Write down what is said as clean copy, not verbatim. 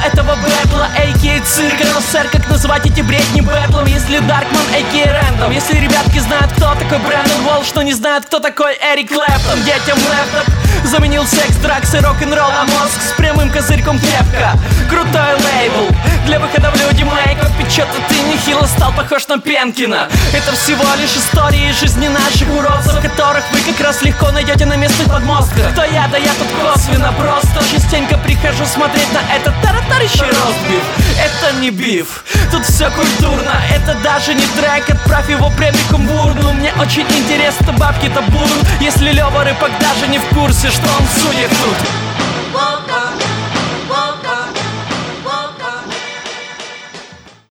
этого бэтла, а.к.а. цирка. Но, сэр, как назвать эти бредни бэтлом, если Даркман, а.к.а. Рэндом? Если ребятки знают, кто такой Брэндон Уолш, но не знают, кто такой Эрик Клэптон. Детям лэптоп заменил секс, дракс и рок-н-ролл, а мозг с прямым козырьком крепко. Крутой лейбл для выхода в люди, мейков. И чё-то ты нехило стал похож на Пенкина. Это всего лишь истории жизни наших уродцев, которых вы как раз легко найдете на местных подмостках. Кто я? Да я тут косвенно просто частенько прихожу смотреть на этот таратарящий ростбиф. Это не биф, тут все культурно. Это даже не трек, отправь его прямиком в урну. Мне очень интересно, бабки-то будут, если Лёва Рыбак даже не в курсе, что он судит тут.